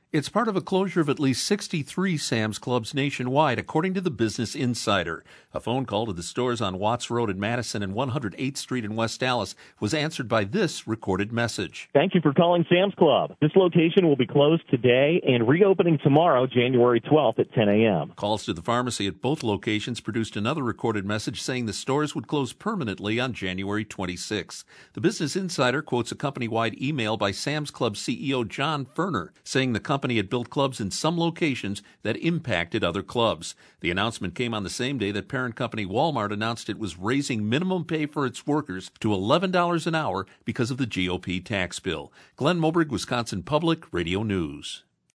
It's part of a closure of at least 63 Sam's Clubs nationwide, according to the Business Insider. A phone call to the stores on Watts Road in Madison and 108th Street in West Dallas was answered by this recorded message. Thank you for calling Sam's Club. This location will be closed today and reopening tomorrow, January 12th at 10 a.m. Calls to the pharmacy at both locations produced another recorded message saying the stores would close permanently on January 26th. The Business Insider quotes a company-wide email by Sam's Club CEO John Furner, saying the company had built clubs in some locations that impacted other clubs. The announcement came on the same day that parent company Walmart announced it was raising minimum pay for its workers to $11 an hour because of the GOP tax bill. Glenn Moberg, Wisconsin Public Radio News.